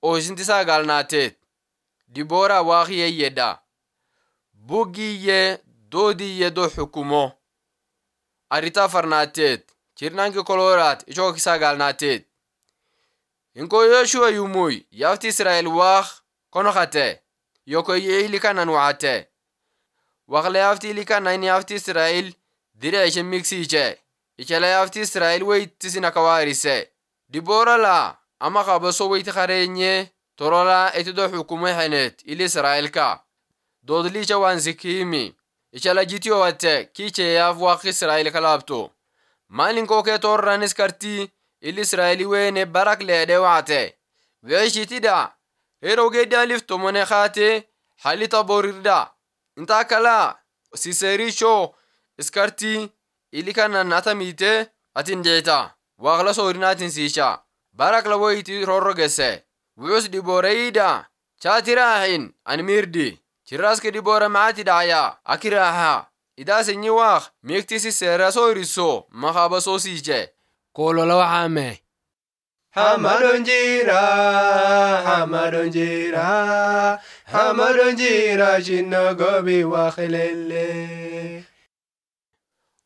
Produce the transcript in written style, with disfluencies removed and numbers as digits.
oisinti sagalnaateet Diboora waaqiyee yedha bugiyyee doodiyye do xukumo arita farnaateet chirnaanki kolooraat ichoo kisagalnaateet inko Yoshua yumuy yafti Israa'el waaq konokate yoko yeili kanan wacate waqle yafti likana in yafti Israa'el dire ishe miksiiche ichela yafti Israa'el weytisina kawaarise Diboora la ama qabaso weyti qareenye torola etido xukume xeneet ili Israa'el ka doodliicha waan zikimi ichela jitiyo wate kiiche yaaf waaq Israa'el kalaabto maalin kee torranis karti ili Israa'eli weene barak leedhe waate weeshitida herogedda liftomone khaate halita borirda inta kala siserisho iskarti ili kanan atamite atin deeta waaqla soorinatin siisha barak la weyti rorrogese wuyus Diboorayda chaatirahin anmirdi chiraske Diboora maati dhaya akiraha idaasinyi waaq miiktisi seera sooriso maqabaso siije Kolola waxaame Hamadonjira Shinno gobi waqilele